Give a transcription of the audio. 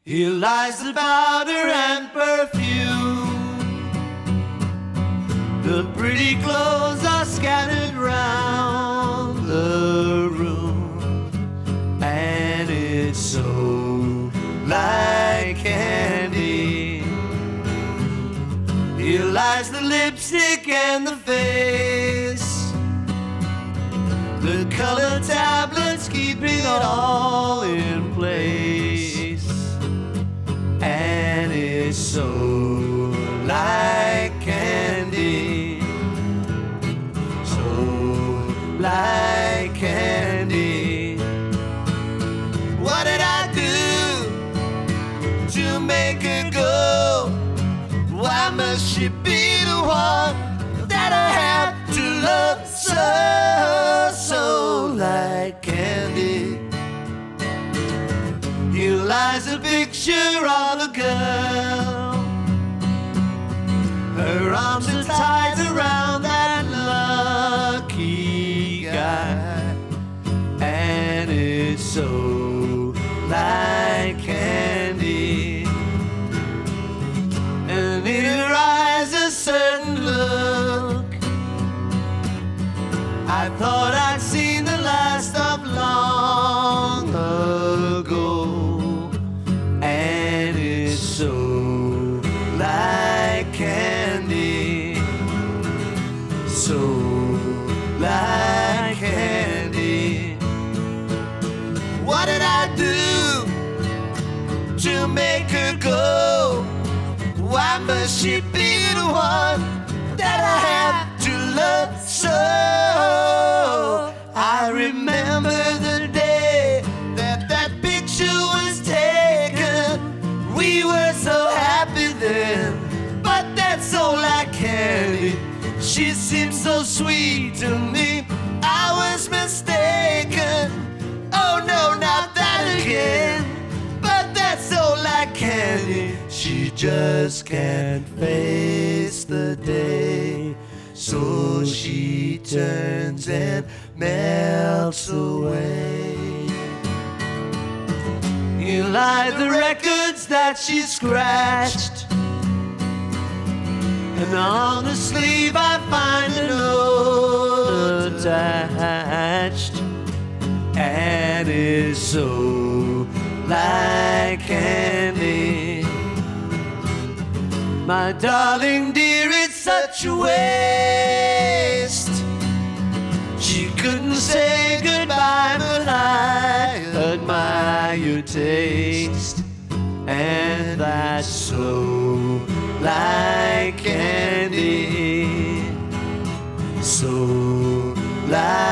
Here lies the powder and perfume. The pretty clothes are scattered round the room, and it's so like candy. Here lies the lipstick and the face, the color tablets keeping it all in place, and it's so like candy, so like candy. What did I do to make her go? Why must she be the one that I have to love so, so like candy? Here lies a picture of a girl. Her arms are tied around that lucky guy, and it's so like candy. And in her eyes a certain look I thought I'd seen the last of long ago, and it's so like candy, so like candy. What did I do to make her go? Why must she be the one that I have to love so? I remember the day that that picture was taken. We were so happy then, but that's so like candy. She seemed so sweet to me, I was mistaken. Oh no, not that again, but that's so like candy. She just can't face the day, so she turns and melts away. Here lie the records that she scratched, and on the sleeve I find a note attached, and it's so like candy. My darling dear, it's such a waste. She couldn't say goodbye, but I admire your taste, and that's so like candy, so like